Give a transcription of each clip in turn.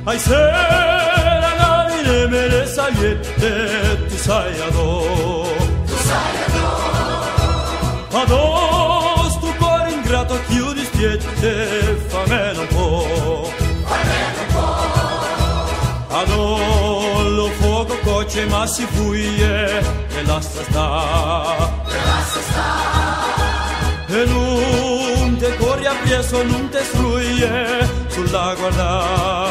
ai sera navine me le sagliette, tu sai adò sto cuore ingrato chiudi spiette, fa meno un po', adò lo fuoco coce ma si fuie e lascia sta, e non te corri appresso, non te struie sulla guarda.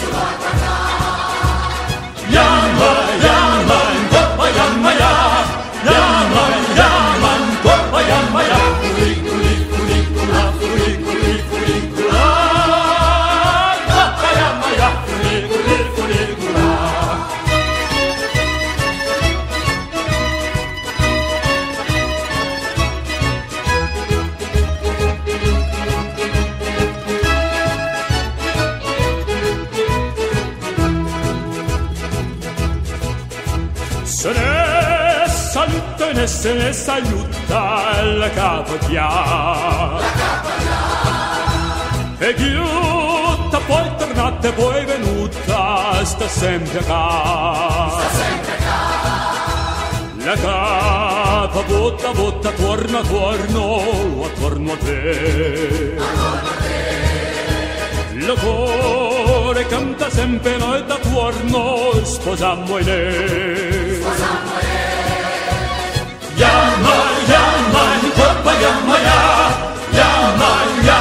Yamma, yamma, in coppa, yamma, ya. Yamma, yamma, in coppa, yamma, ya. Curicula, curicula. Coppa, yamma, ya. Curicula. Se ne saluta la capotia, e chiuta poi tornata e poi venuta, sta sempre a casa. La capa botta botta torna attorno a te. Il cuore canta sempre noi da tuorno, sposammo e lei. Yamma, yamma, in coppa, yamma, ya. Yamma, ya.